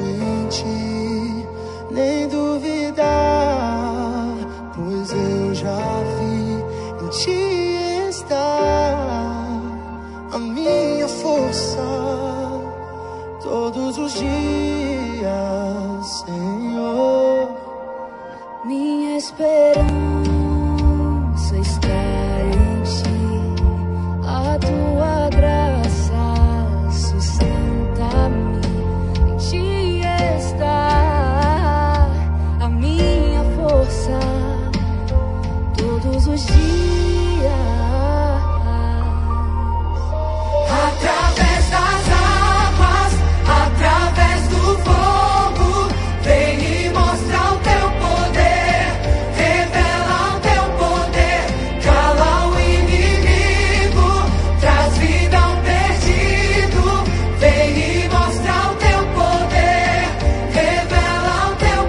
em ti, nem duvidar, pois eu já vi em ti está a minha força todos os dias, Senhor. Minha esperança está em ti, a tua graça sustenta-me. Em ti está a minha força todos os dias. Através das águas, através do fogo, vem e mostra o teu poder, revela o teu poder, cala o inimigo, traz vida ao perdido. Vem e mostra o teu poder, revela o teu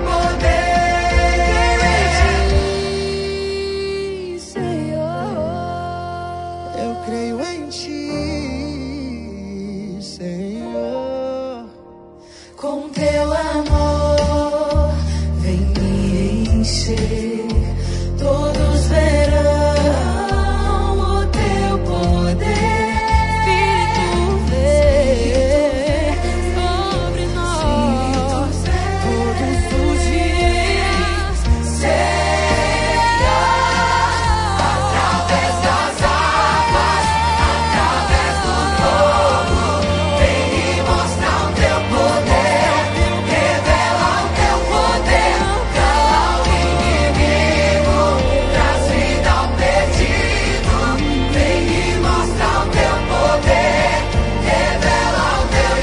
poder. Senhor, Eu creio em ti, Senhor. Com teu amor, vem me encher. Todos verão o teu poder. Espírito vem sobre nós Todos os dias, Senhor. Através das águas, através do fogo, vem e mostra o teu poder, revela o teu poder, cala o inimigo, traz vida ao perdido. Vem e mostra o teu poder, revela o teu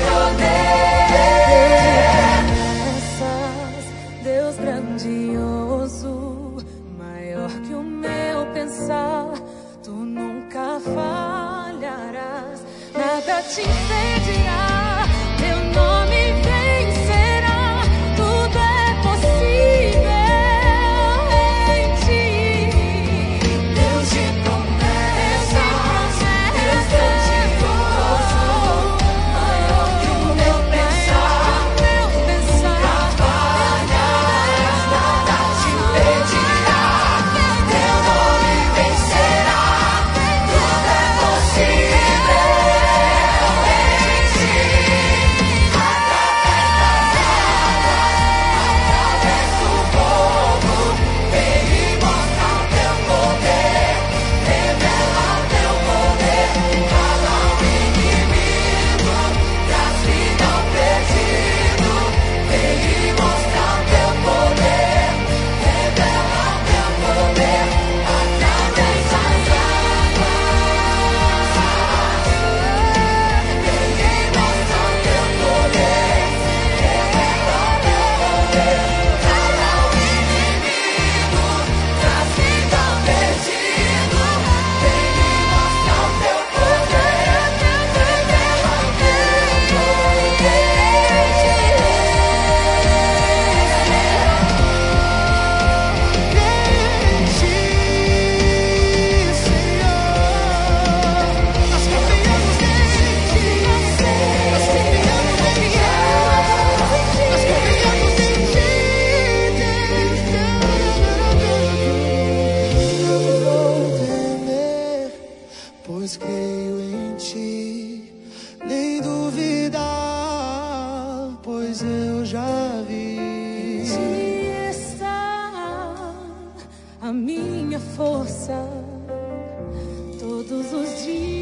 poder. Deus grandioso, maior que o meu pensar, tu nunca falharás, nada te impedirá, teu nome vencerá, tudo é possível em ti. Deus de promessa, Deus grandioso, maior que o meu pensar, nunca falharás, nada te impedirá, teu nome vencerá, tudo é possível em ti. Através do fogo, vem e mostra o teu poder, revela o teu poder, cala o inimigo, traz vida ao perdido. Vem e mostra o teu poder, revela o teu poder, através das águas. Vem e mostra o teu poder, revela o teu poder, cala o inimigo, traz vida ao perdido. Vem e mostra o teu poder, revela o teu Pois creio em ti, nem duvidar, pois eu já vi. Ti está a minha força todos os dias.